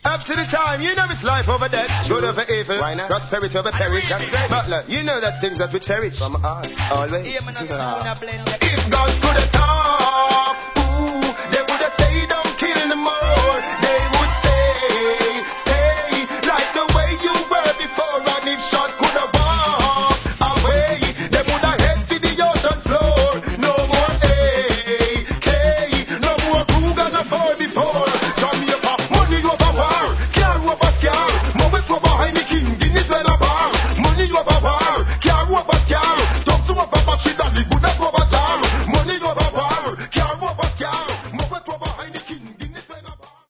Up to the time, you know it's life over death. Good over evil, prosperity over perish. Butler, you know that things that we cherish. From us, always. If God could have